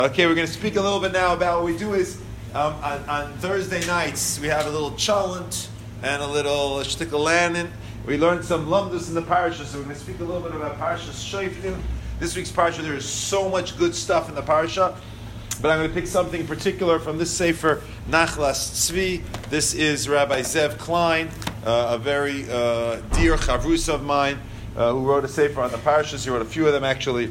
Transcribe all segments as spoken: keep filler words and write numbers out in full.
Okay, we're going to speak a little bit now about what we do is um, on, on Thursday nights we have a little chalent and a little shtikalanin. We learned some lumdus in the parasha, so we're going to speak a little bit about Parashas Shoftim. This week's parasha, there is so much good stuff in the parasha, but I'm going to pick something particular from this sefer Nachlas Tzvi. This is Rabbi Zev Klein, uh, a very uh, dear chavrus of mine, uh, who wrote a sefer on the parashas. He wrote a few of them actually.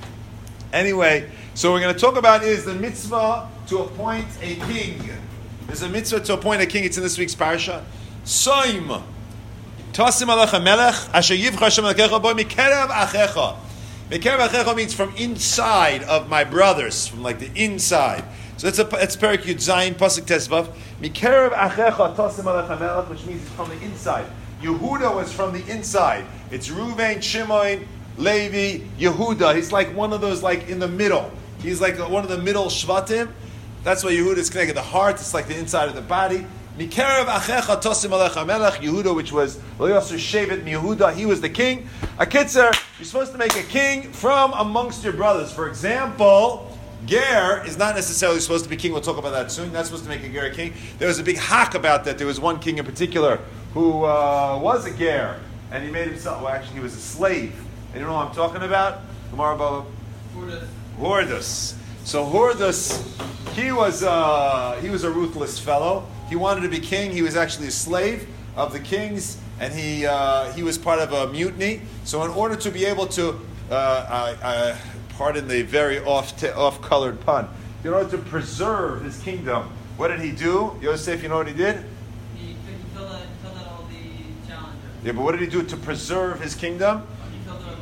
Anyway, so what we're going to talk about is the mitzvah to appoint a king. There's a mitzvah to appoint a king. It's in this week's parasha. Soim tasim alecha melech asher yivcha Hashem alekecha bo mikerev achecha. Mikerev achecha means from inside of my brothers, from like the inside. So that's a that's Perek Yud Zayin pasuk tesvav. Mikerev achecha tasim alecha melech, which means it's from the inside. Yehuda was from the inside. It's Reuven, Shimon, Levi, Yehuda. He's like one of those, like in the middle. He's like one of the middle shvatim. That's why Yehuda is connected. The heart, it's like the inside of the body. Mikerev achecha tosim alecha melech. Yehuda, which was Loyasur Shevet Yehuda, he was the king. Akitzer, you're supposed to make a king from amongst your brothers. For example, Ger is not necessarily supposed to be king. We'll talk about that soon. Not supposed to make a Ger a king. There was a big hack about that. There was one king in particular who uh, was a Ger, and he made himself. Well, actually, he was a slave. And you know what I'm talking about? Gemara Baba. Hordus. Hordus. So Hordus, he was uh, he was a ruthless fellow. He wanted to be king. He was actually a slave of the kings, and he uh, he was part of a mutiny. So in order to be able to, uh, uh, uh, pardon the very off t- off colored pun, in order to preserve his kingdom, what did he do? Yosef, you know what he did? He, he filled out, filled out all the challenges. Yeah, but what did he do to preserve his kingdom? He filled out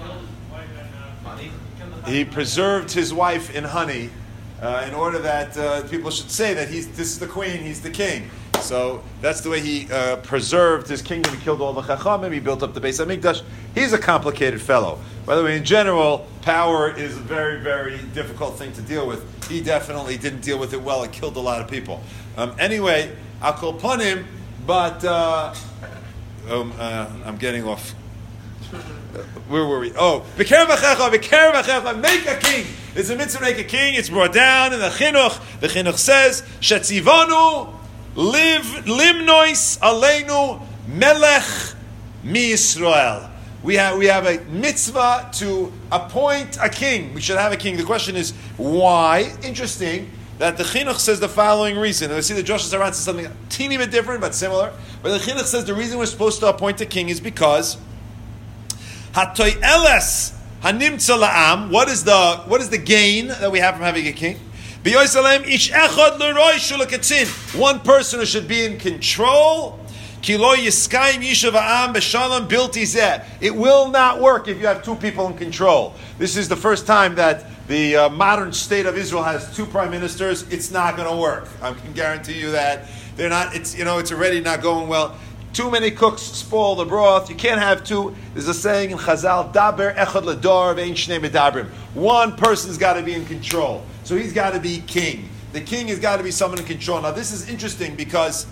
money. He preserved his wife in honey, uh, in order that uh, people should say that he's this is the queen, he's the king. So that's the way he uh, preserved his kingdom. He killed all the chachamim. He built up the Beis Hamikdash. He's a complicated fellow. By the way, in general, power is a very, very difficult thing to deal with. He definitely didn't deal with it well. It killed a lot of people. Um, anyway, I'll call upon him, but uh, um, uh, I'm getting off. Where were we? Oh, B'kerev achecha, B'kerev achecha, make a king. It's a mitzvah to make a king. It's brought down in the chinuch. The chinuch says, Shetzivanu liv limnois aleinu melech mi Yisrael. We have we have a mitzvah to appoint a king. We should have a king. The question is why? Interesting that the chinuch says the following reason. And I see the Joshua Saran says something a teeny bit different but similar. But the chinuch says the reason we're supposed to appoint a king is because Hatoy eles hanimtza la'am. What is the what is the gain that we have from having a king? B'yosalem ish echad l'roi shulakatzin. One person who should be in control. Kilo yiskayim yishav ha'am b'shalom bilti zeh. It will not work if you have two people in control. This is the first time that the uh, modern state of Israel has two prime ministers. It's not going to work. I can guarantee you that they're not. It's you know it's already not going well. Too many cooks spoil the broth. You can't have two. There's a saying in Chazal, Daber echad ledor ve'ein shnei medabrim. One person's got to be in control. So he's got to be king. The king has got to be someone in control. Now this is interesting because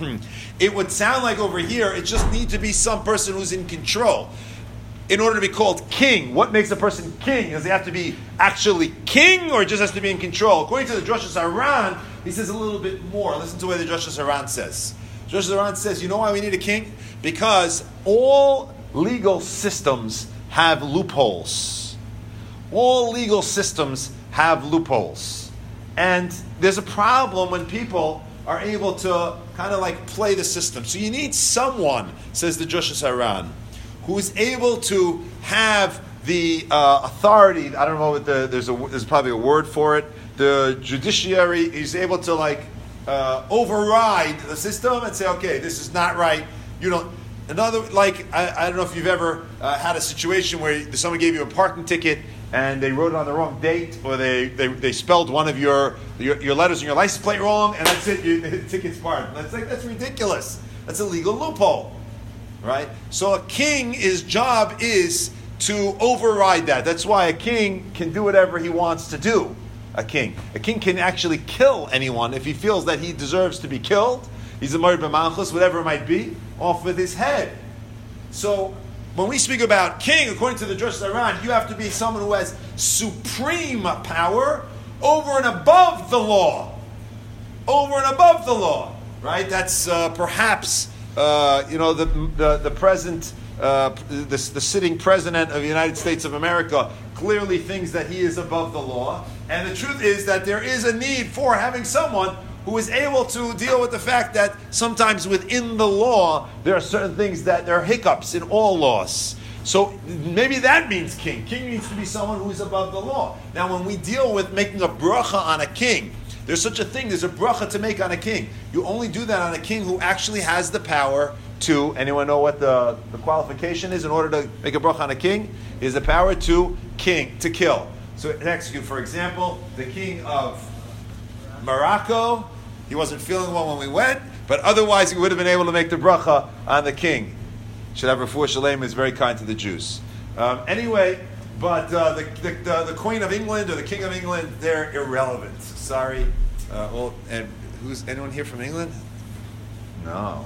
it would sound like over here it just needs to be some person who's in control. In order to be called king, what makes a person king? Does he have to be actually king or just has to be in control? According to the Joshua Saran, he says a little bit more. Listen to what the Joshua Saran says. Joshua Saran says, you know why we need a king? Because all legal systems have loopholes. All legal systems have loopholes. And there's a problem when people are able to kind of like play the system. So you need someone, says the Joshua Saran, who is able to have the uh, authority. I don't know what the, there's a, there's probably a word for it. The judiciary is able to like, Uh, override the system and say, okay, this is not right. You don't. Another, like, I, I don't know if you've ever uh, had a situation where someone gave you a parking ticket and they wrote it on the wrong date, or they, they, they spelled one of your, your your letters in your license plate wrong, and that's it. You, the ticket's pardoned. That's like that's ridiculous. That's a legal loophole, right? So a king, his job is to override that. That's why a king can do whatever he wants to do. A king. A king can actually kill anyone if he feels that he deserves to be killed. He's a Morid B'Malchus, whatever it might be, off with his head. So, when we speak about king, according to the Joshua Saran, you have to be someone who has supreme power over and above the law. Over and above the law, right? That's uh, perhaps, uh, you know, the, the, the present, uh, the, the sitting president of the United States of America clearly thinks that he is above the law. And the truth is that there is a need for having someone who is able to deal with the fact that sometimes within the law, there are certain things that there are hiccups in all laws. So maybe that means king. King needs to be someone who is above the law. Now, when we deal with making a bracha on a king, there's such a thing, there's a bracha to make on a king. You only do that on a king who actually has the power to, anyone know what the, the qualification is in order to make a bracha on a king? Is the power to king, to kill. So to execute, for example, the king of Morocco, he wasn't feeling well when we went, but otherwise he would have been able to make the bracha on the king. Should have refuah shalem, is very kind to the Jews. Um, anyway, but uh, the, the, the the Queen of England or the King of England, they're irrelevant. Sorry. Uh, well, and who's anyone here from England? No.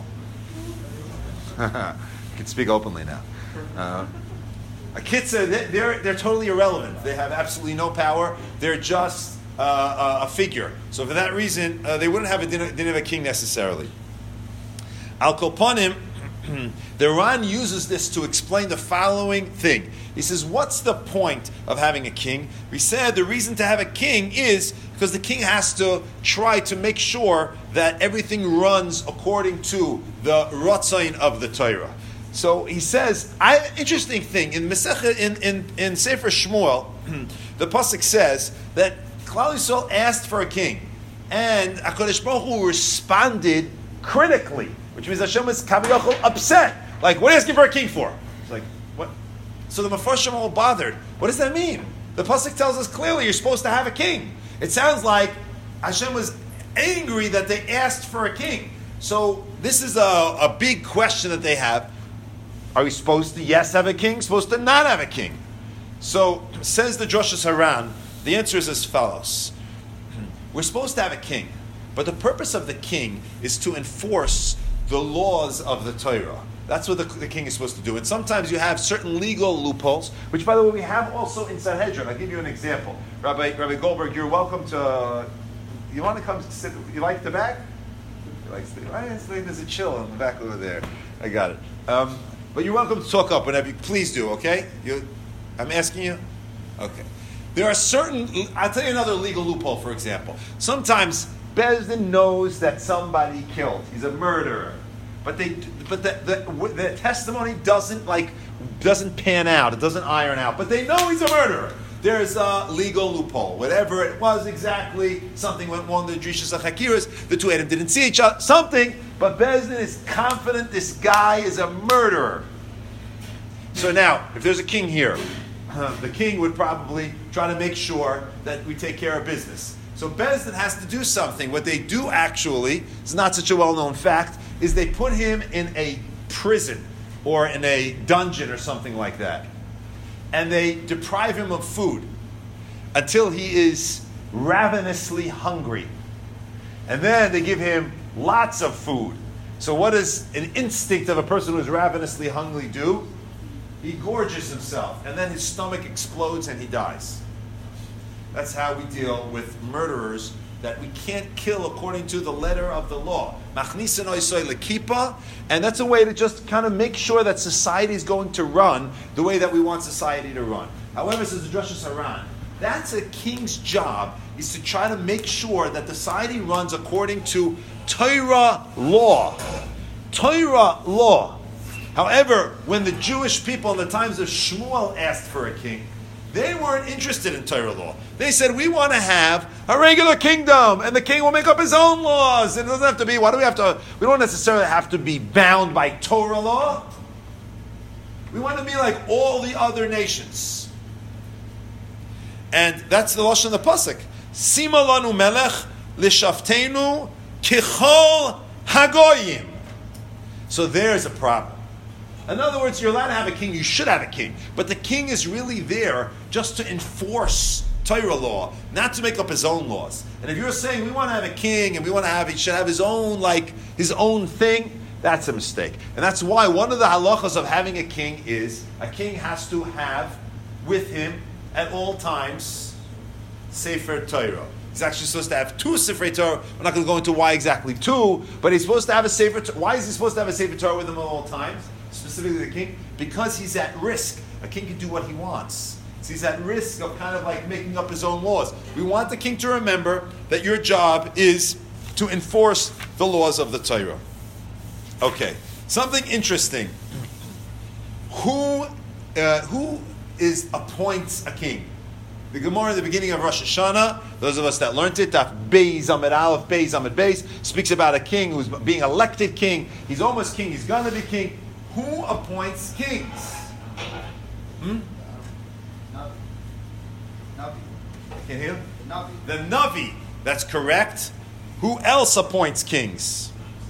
You can speak openly now. Uh, a kid said they're they're totally irrelevant. They have absolutely no power. They're just uh, a figure. So for that reason, uh, they wouldn't have a didn't have a king necessarily. Al Kopanim. The Ran uses this to explain the following thing. He says, what's the point of having a king? We said the reason to have a king is because the king has to try to make sure that everything runs according to the Ratzain of the Torah. So he says, I, interesting thing, in Masechah, in, in, in Sefer Shmuel, the Pasuk says that Klal Yisrael asked for a king, and HaKadosh Baruch Hu responded critically, which means Hashem was kaviyachol upset. Like, what are you asking for a king for? It's like, what? So the Mefarshim are all bothered. What does that mean? The Pasuk tells us clearly you're supposed to have a king. It sounds like Hashem was angry that they asked for a king. So this is a, a big question that they have. Are we supposed to, yes, have a king? Supposed to not have a king? So, says the Droshas Haran, the answer is as follows. We're supposed to have a king, but the purpose of the king is to enforce the laws of the Torah. That's what the, the king is supposed to do. And sometimes you have certain legal loopholes, which, by the way, we have also in Sanhedrin. I'll give you an example. Rabbi Rabbi Goldberg, you're welcome to. Uh, you want to come sit? You like the back? You like sitting? There's a chill in the back over there. I got it. Um, but you're welcome to talk up whenever you please do. Okay? You, I'm asking you. Okay. There are certain. I'll tell you another legal loophole. For example, sometimes Beis Din knows that somebody killed. He's a murderer, but they, but the, the, the testimony doesn't like doesn't pan out. It doesn't iron out. But they know he's a murderer. There's a legal loophole. Whatever it was exactly, something went wrong. The Drishas HaChakiras, the two Adam didn't see each other. Something, but Beis Din is confident this guy is a murderer. So now, if there's a king here, uh, the king would probably try to make sure that we take care of business. So Beis Din has to do something. What they do actually, it's not such a well-known fact, is they put him in a prison or in a dungeon or something like that. And they deprive him of food until he is ravenously hungry. And then they give him lots of food. So what does an instinct of a person who is ravenously hungry do? He gorges himself, and then his stomach explodes and he dies. That's how we deal with murderers that we can't kill according to the letter of the law. And that's a way to just kind of make sure that society is going to run the way that we want society to run. However, says the Droshas Haran, that's a king's job, is to try to make sure that society runs according to Torah law. Torah law. However, when the Jewish people in the times of Shmuel asked for a king, they weren't interested in Torah law. They said, we want to have a regular kingdom, and the king will make up his own laws. And it doesn't have to be, why do we have to, we don't necessarily have to be bound by Torah law. We want to be like all the other nations. And that's the Lashon of the Pasuk. Sima lanu melech lishaftenu kichol hagoyim. So there's a problem. In other words, you're allowed to have a king, you should have a king. But the king is really there just to enforce Torah law, not to make up his own laws. And if you're saying we want to have a king and we want to have, he should have his own, like, his own thing, that's a mistake. And that's why one of the halachas of having a king is, a king has to have with him at all times Sefer Torah. He's actually supposed to have two Sefer Torah. We're not going to go into why exactly two, but he's supposed to have a Sefer Torah. Why is he supposed to have a Sefer Torah with him at all times? Specifically the king? Because he's at risk. A king can do what he wants. So he's at risk of kind of like making up his own laws. We want the king to remember that your job is to enforce the laws of the Torah. Okay, something interesting. Who, uh, who is appoints a king? The Gemara in the beginning of Rosh Hashanah, those of us that learned it, Daf Beis Amid Aleph, Beis Amid Beis, speaks about a king who's being elected king. He's almost king. He's going to be king. Who appoints kings? Hmm? Navi. Can you hear? Navi. The Navi. That's correct. Who else appoints kings?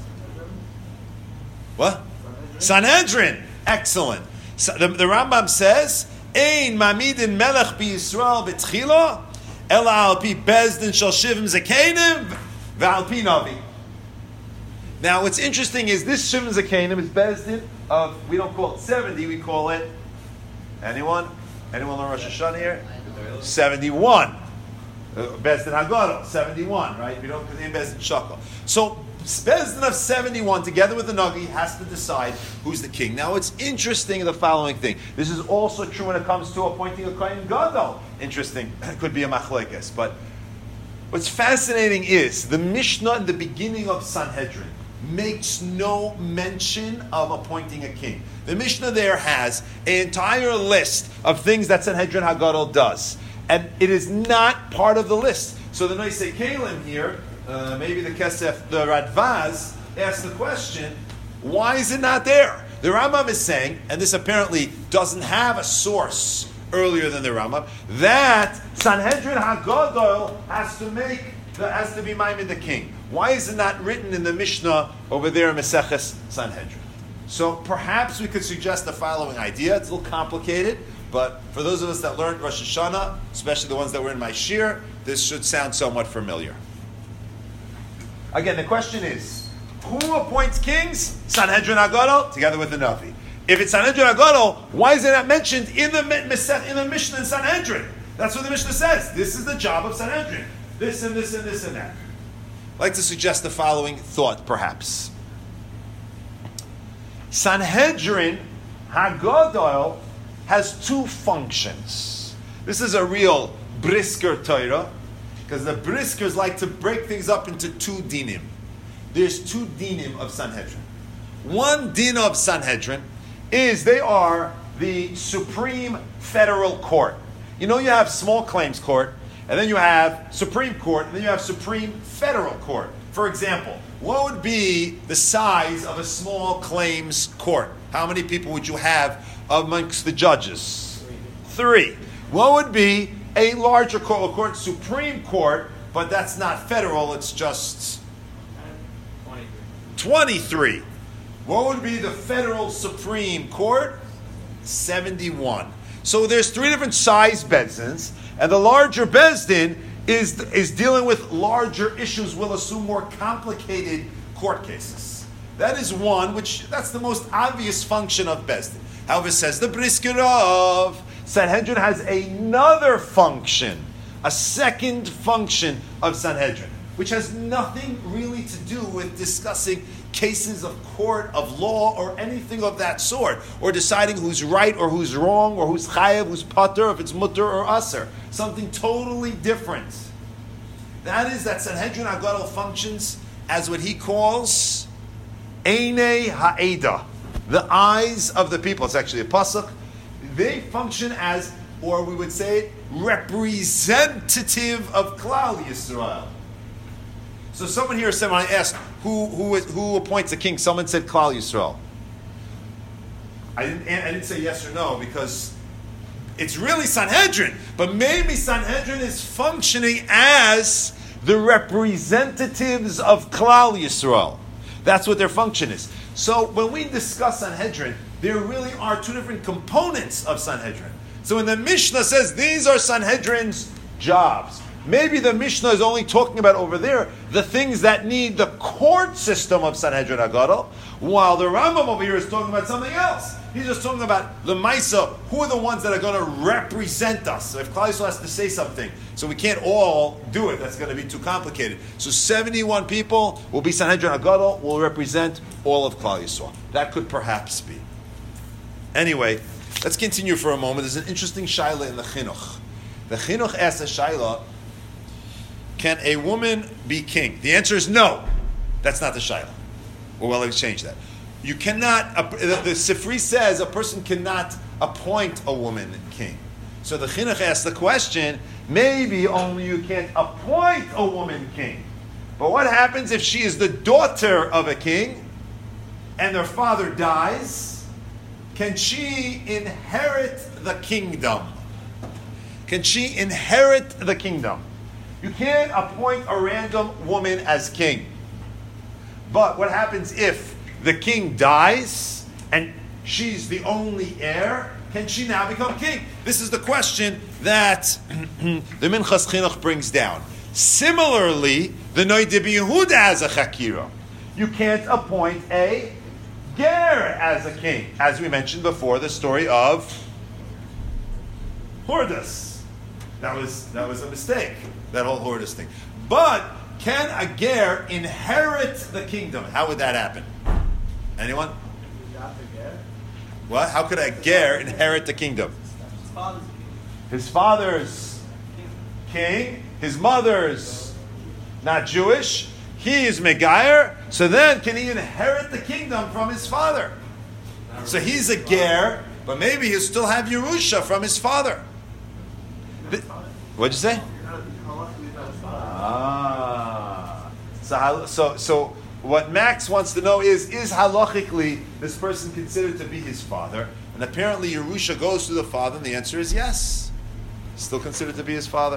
What? Sanhedrin. Excellent. So the, the Rambam says, Ein mamidin melech b'Yisrael b'tchila, ela al pi bezdin shel shivim zakenim, v'al pi navi. Now, what's interesting is this shivim zakenim is bezdin of, we don't call it seventy, we call it, anyone? Anyone on Rosh Hashanah here? seventy-one. Uh, Bezdin Haggadah, seventy-one, right? We don't name Bezdin Shakal. So, Bezdin of seventy-one, together with the Nagi, has to decide who's the king. Now, it's interesting the following thing. This is also true when it comes to appointing a Kohen Gadol. Interesting. It could be a machlekes. But what's fascinating is the Mishnah in the beginning of Sanhedrin makes no mention of appointing a king. The Mishnah there has an entire list of things that Sanhedrin Haggadah does. And it is not part of the list. So the Noisei Kalim here, uh, maybe the Kesef, the Radvaz, asks the question, why is it not there? The Rambam is saying, and this apparently doesn't have a source earlier than the Rambam, that Sanhedrin Haggadah has to make, the, has to be Maimin the king. Why is it not written in the Mishnah over there in Meseches Sanhedrin? So perhaps we could suggest the following idea. It's a little complicated, but for those of us that learned Rosh Hashanah, especially the ones that were in my shir, this should sound somewhat familiar. Again, the question is, who appoints kings? Sanhedrin Haggadah, together with the Navi. If it's Sanhedrin Haggadah, why is it not mentioned in the, in the Mishnah in Sanhedrin? That's what the Mishnah says. This is the job of Sanhedrin. This and this and this and that. I'd like to suggest the following thought, perhaps. Sanhedrin Haggadah has two functions. This is a real brisker Torah, because the briskers like to break things up into two dinim. There's two dinim of Sanhedrin. One din of Sanhedrin is they are the supreme federal court. You know, you have small claims court, and then you have Supreme Court, and then you have Supreme Federal Court. For example, what would be the size of a small claims court? How many people would you have amongst the judges? Three. What would be a larger court? A court, Supreme Court, but that's not federal, it's just twenty-three. What would be the federal Supreme Court? seventy-one. So there's three different size bezdins, and the larger bezdin is, is dealing with larger issues, we'll assume more complicated court cases. That is one, which that's the most obvious function of bezdin. However, says the Brisker of Sanhedrin has another function, a second function of Sanhedrin, which has nothing really to do with discussing cases of court, of law, or anything of that sort, or deciding who's right or who's wrong, or who's chayav, who's pater, if it's mutter or aser. Something totally different. That is that Sanhedrin Haggadah functions as what he calls Einei Ha'eda, the eyes of the people. It's actually a pasuk. They function as, or we would say, representative of Klal Yisrael. So someone here said, when I asked who who is, who appoints a king, someone said Klal Yisrael. I didn't I didn't say yes or no because it's really Sanhedrin, but maybe Sanhedrin is functioning as the representatives of Klal Yisrael. That's what their function is. So when we discuss Sanhedrin, there really are two different components of Sanhedrin. So when the Mishnah says these are Sanhedrin's jobs, maybe the Mishnah is only talking about over there the things that need the court system of Sanhedrin Haggadah, while the Rambam over here is talking about something else. He's just talking about Lemaisa, who are the ones that are going to represent us. So if Klal Yisrael has to say something, so we can't all do it. That's going to be too complicated. So seventy-one people will be Sanhedrin Agadol, will represent all of Klal Yisrael. That could perhaps be. Anyway, let's continue for a moment. There's an interesting shaila in the Chinuch. The Chinuch asks a shaila, can a woman be king? The answer is no. That's not the shaila. Well, well, let's change that. You cannot, uh, the, the Sifri says a person cannot appoint a woman king. So the Chinuch asks the question, maybe only you can appoint a woman king. But what happens if she is the daughter of a king and their father dies? Can she inherit the kingdom? Can she inherit the kingdom? You can't appoint a random woman as king. But what happens if the king dies and she's the only heir? Can she now become king? This is the question that the Minchas Chinuch brings down. Similarly, the Noid Yehuda has a chakira. You can't appoint a ger as a king. As we mentioned before, the story of Hordus. That was, that was a mistake, that whole Hordus thing. But can a ger inherit the kingdom? How would that happen? Anyone? What? How could a ger inherit the kingdom? His father's king, his mother's not Jewish, he is Megayer, so then can he inherit the kingdom from his father? So he's a ger, but maybe he'll still have Yerusha from his father. The, what'd you say? Ah. So, so, so what Max wants to know is, is halachically this person considered to be his father? And apparently Yerusha goes to the father, and the answer is yes. Still considered to be his father.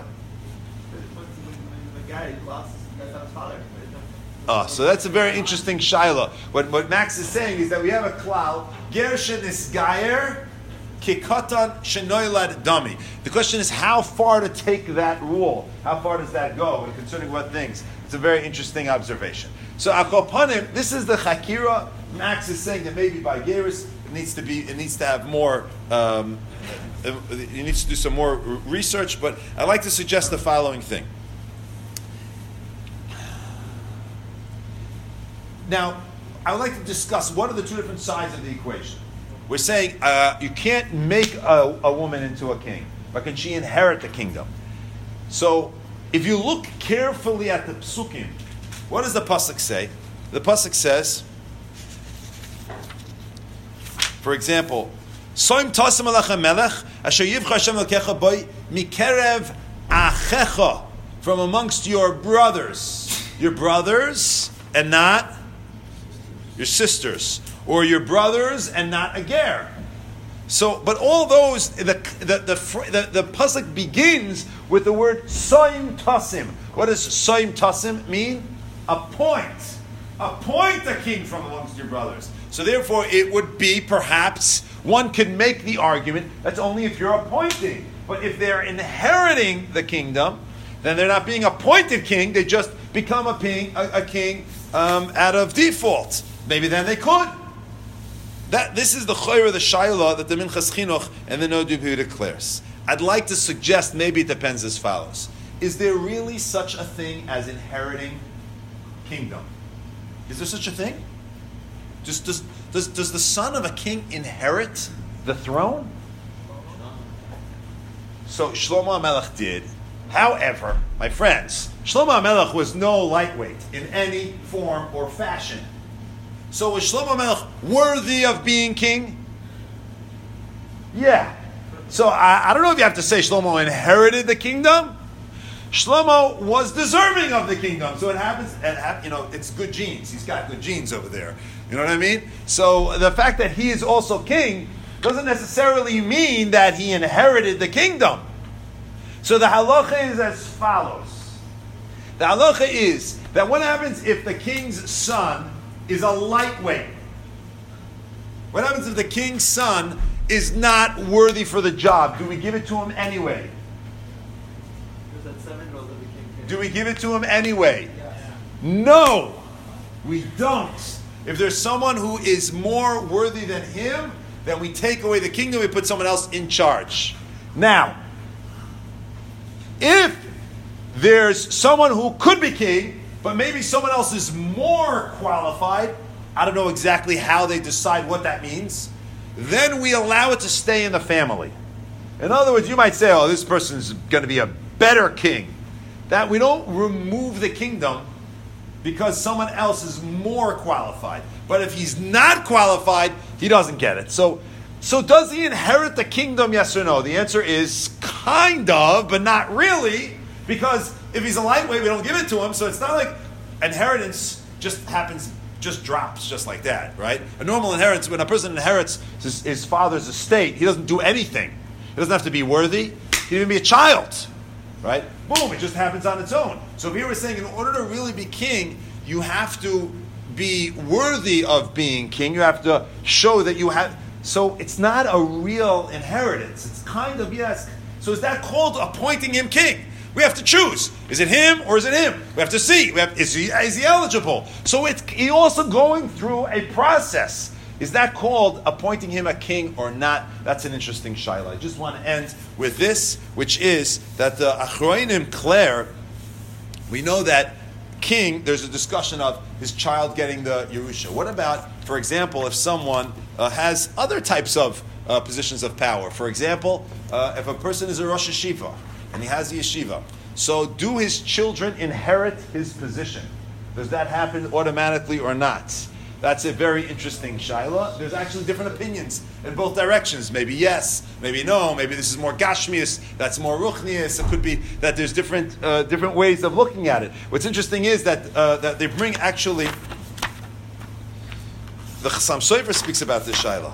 Oh, so that's a very interesting shaila. What, what Max is saying is that we have a klal, Gershin is gayer, kikatan shenoilad dami. The question is how far to take that rule. How far does that go, and concerning what things? It's a very interesting observation. So akopanim, this is the chakira. Max is saying that maybe by geris it needs to be, it needs to have more. Um, it needs to do some more research. But I'd like to suggest the following thing. Now, I would like to discuss what are the two different sides of the equation. We're saying uh, you can't make a, a woman into a king, but can she inherit the kingdom? So, if you look carefully at the psukim, what does the pasuk say? The pasuk says, for example, "Soim tasim alachem melech asher yivcha Hashem elkecha boi mikerev achecha," from amongst your brothers, your brothers and not your sisters, or your brothers and not a ger. So, but all those, the the the the, the pasuk begins with the word soim tasim. What does soim tasim mean? Appoint, appoint a king from amongst your brothers. So, therefore, it would be perhaps one could make the argument that's only if you're appointing. But if they're inheriting the kingdom, then they're not being appointed king; they just become a king, a, a king um, out of default. Maybe then they could. That this is the chayra, the shayla that the Minchas Chinuch and the Noid Yehuda declares. I'd like to suggest maybe it depends as follows: is there really such a thing as inheriting kingdom? Is there such a thing? Just does does does the son of a king inherit the throne? So Shlomo HaMelech did. However, my friends, Shlomo HaMelech was no lightweight in any form or fashion. So was Shlomo HaMelech worthy of being king? Yeah. So I, I don't know if you have to say Shlomo inherited the kingdom. Shlomo was deserving of the kingdom. So it happens, it hap, you know, it's good genes. He's got good genes over there. You know what I mean? So the fact that he is also king doesn't necessarily mean that he inherited the kingdom. So the halacha is as follows. The halacha is that what happens if the king's son is a lightweight? What happens if the king's son is not worthy for the job? Do we give it to him anyway? Do we give it to him anyway? No, we don't. If there's someone who is more worthy than him, then we take away the kingdom, we put someone else in charge. Now, if there's someone who could be king, but maybe someone else is more qualified, I don't know exactly how they decide what that means, then we allow it to stay in the family. In other words, you might say, oh, this person's going to be a better king. That we don't remove the kingdom because someone else is more qualified. But if he's not qualified, he doesn't get it. So, so does he inherit the kingdom, yes or no? The answer is kind of, but not really, because if he's a lightweight, we don't give it to him. So it's not like inheritance just happens, just drops just like that, right? A normal inheritance, when a person inherits his, his father's estate, he doesn't do anything. He doesn't have to be worthy. He can even be a child, right? Boom, it just happens on its own. So here we're saying in order to really be king, you have to be worthy of being king. You have to show that you have... So it's not a real inheritance. It's kind of, yes. So is that called appointing him king? We have to choose. Is it him or is it him? We have to see. We have, is, he, is he eligible? So it's he also going through a process. Is that called appointing him a king or not? That's an interesting shaila. I just want to end with this, which is that the Achroinim Claire, we know that king, there's a discussion of his child getting the Yerusha. What about, for example, if someone uh, has other types of uh, positions of power? For example, uh, if a person is a Rosh Yeshiva and he has a yeshiva, so do his children inherit his position? Does that happen automatically or not? That's a very interesting shaila. There's actually different opinions in both directions. Maybe yes, maybe no. Maybe this is more gashmius. That's more ruchnius. It could be that there's different uh, different ways of looking at it. What's interesting is that uh, that they bring actually. The Chassam Sofer speaks about this shaila.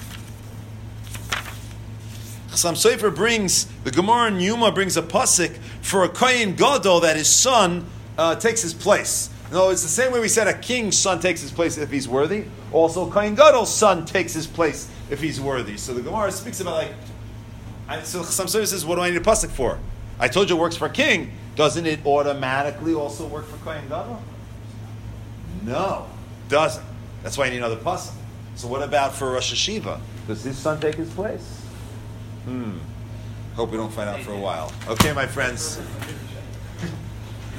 Chassam Sofer brings the Gemara in Yuma brings a pasuk for a kohen gadol that his son uh, takes his place. No, it's the same way we said a king's son takes his place if he's worthy. Also, Kohen Gadol's son takes his place if he's worthy. So the Gemara speaks about like, I, so some service says, what do I need a pasuk for? I told you it works for a king. Doesn't it automatically also work for Kohen Gadol? No, doesn't. That's why I need another pasuk. So what about for Rosh Yeshiva? Does his son take his place? Hmm. Hope we don't find out for a while. Okay, my friends.